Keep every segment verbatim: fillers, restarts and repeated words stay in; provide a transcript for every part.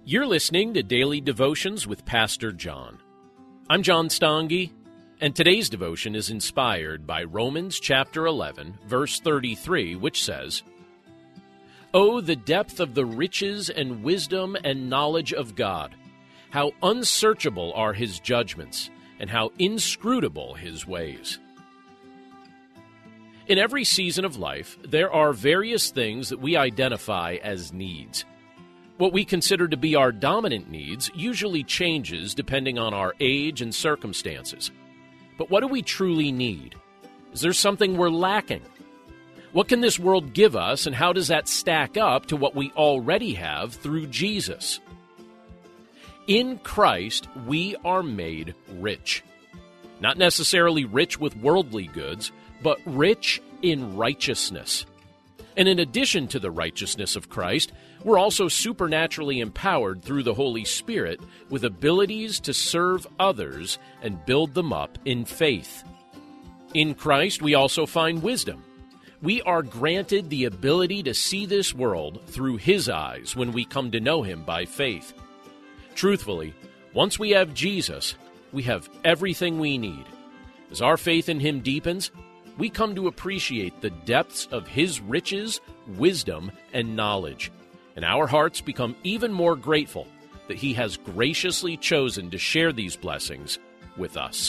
You're listening to Daily Devotions with Pastor John. I'm John Stange, and today's devotion is inspired by Romans chapter eleven, verse thirty-three, which says, "Oh, the depth of the riches and wisdom and knowledge of God! How unsearchable are His judgments, and how inscrutable His ways." In every season of life, there are various things that we identify as needs. What we consider to be our dominant needs usually changes depending on our age and circumstances. But what do we truly need? Is there something we're lacking? What can this world give us, and how does that stack up to what we already have through Jesus? In Christ, we are made rich. Not necessarily rich with worldly goods, but rich in righteousness. And in addition to the righteousness of Christ, we're also supernaturally empowered through the Holy Spirit with abilities to serve others and build them up in faith. In Christ, we also find wisdom. We are granted the ability to see this world through His eyes when we come to know Him by faith. Truthfully, once we have Jesus, we have everything we need. As our faith in Him deepens, we come to appreciate the depths of His riches, wisdom, and knowledge, and our hearts become even more grateful that He has graciously chosen to share these blessings with us.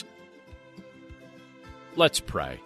Let's pray.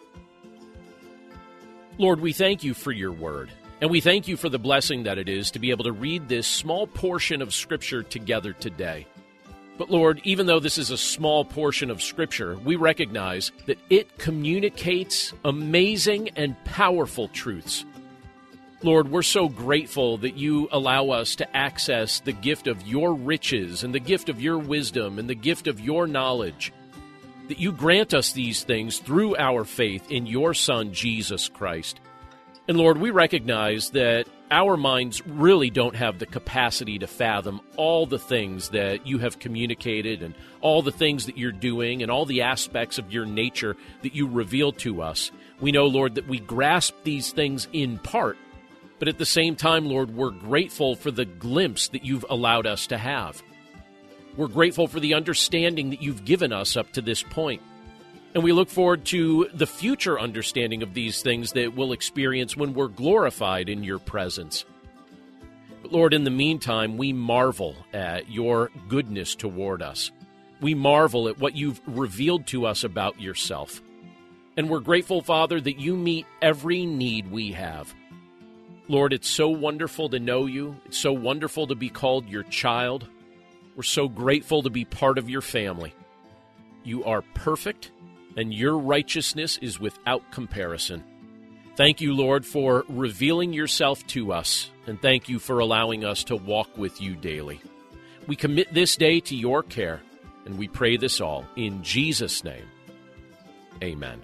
Lord, we thank You for Your word, and we thank You for the blessing that it is to be able to read this small portion of Scripture together today. But Lord, even though this is a small portion of Scripture, we recognize that it communicates amazing and powerful truths. Lord, we're so grateful that You allow us to access the gift of Your riches and the gift of Your wisdom and the gift of Your knowledge, that You grant us these things through our faith in Your Son, Jesus Christ. And Lord, we recognize that our minds really don't have the capacity to fathom all the things that You have communicated and all the things that You're doing and all the aspects of Your nature that You reveal to us. We know, Lord, that we grasp these things in part, but at the same time, Lord, we're grateful for the glimpse that You've allowed us to have. We're grateful for the understanding that You've given us up to this point. And we look forward to the future understanding of these things that we'll experience when we're glorified in Your presence. But Lord, in the meantime, we marvel at Your goodness toward us. We marvel at what You've revealed to us about Yourself. And we're grateful, Father, that You meet every need we have. Lord, it's so wonderful to know You. It's so wonderful to be called Your child. We're so grateful to be part of Your family. You are perfect, and Your righteousness is without comparison. Thank You, Lord, for revealing Yourself to us, and thank You for allowing us to walk with You daily. We commit this day to Your care, and we pray this all in Jesus' name. Amen.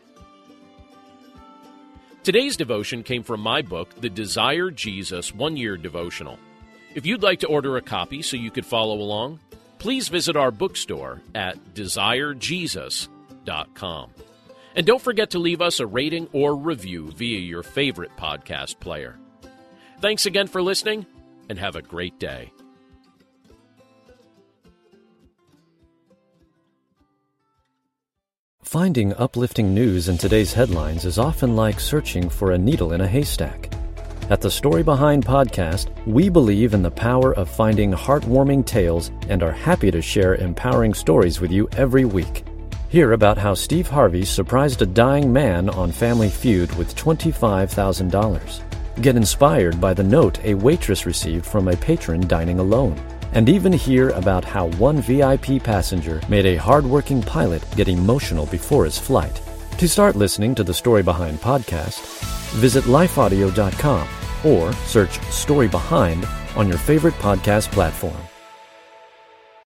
Today's devotion came from my book, The Desire Jesus One-Year Devotional. If you'd like to order a copy so you could follow along, please visit our bookstore at desire jesus dot com. And don't forget to leave us a rating or review via your favorite podcast player. Thanks again for listening, and have a great day. Finding uplifting news in today's headlines is often like searching for a needle in a haystack. At the Story Behind podcast, we believe in the power of finding heartwarming tales and are happy to share empowering stories with you every week. Hear about how Steve Harvey surprised a dying man on Family Feud with twenty-five thousand dollars. Get inspired by the note a waitress received from a patron dining alone. And even hear about how one V I P passenger made a hardworking pilot get emotional before his flight. To start listening to the Story Behind podcast, visit life audio dot com or search Story Behind on your favorite podcast platform.